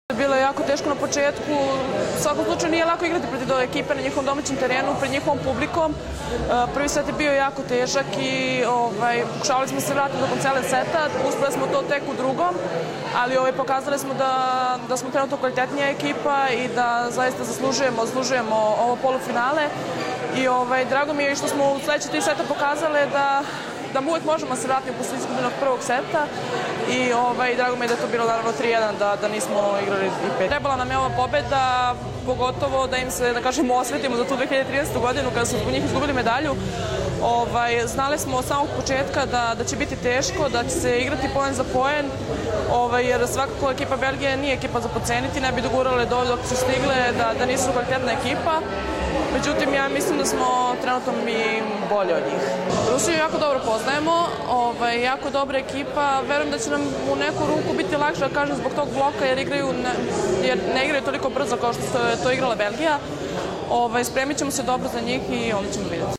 Bilo je jako teško na početku, u svakom slučaju nije lako igrati protiv ove ekipe na njihovom domaćem terenu, pred njihovom publikom. Prvi set je bio jako težak i pokušavali smo se vratiti tokom cele seta, uspeli smo to tek u drugom, ali pokazali smo da smo trenutno kvalitetnija ekipa i da zaista zaslužujemo ovo polufinale. I drago mi je što smo u sledeće 3 seta pokazali da uvek možemo se vratiti posle izgubljenog prvog seta i drago mi je da je to bilo naravno 3-1, da nismo igrali i 5. Trebala nam je ova pobeda, pogotovo da im se, da kažemo, osvetimo za tu 2013. godinu kada smo zbog njih izgubili medalju. Znali smo od samog početka da će biti teško, da će se igrati poen za poen, jer svakako ekipa Belgije nije ekipa za podceniti, ne bi dogurale dovoljno dok su stigle, da nisu kvalitetna ekipa. Međutim, ja mislim da smo trenutno mi bolji od njih. Rusiju jako dobro poznajemo, jako dobra ekipa. Verujem da će nam u neku ruku biti lakše, da kažem, zbog tog bloka, jer ne igraju toliko brzo kao što je to igrala Belgija. Spremit ćemo se dobro za njih i onda ćemo vidjeti.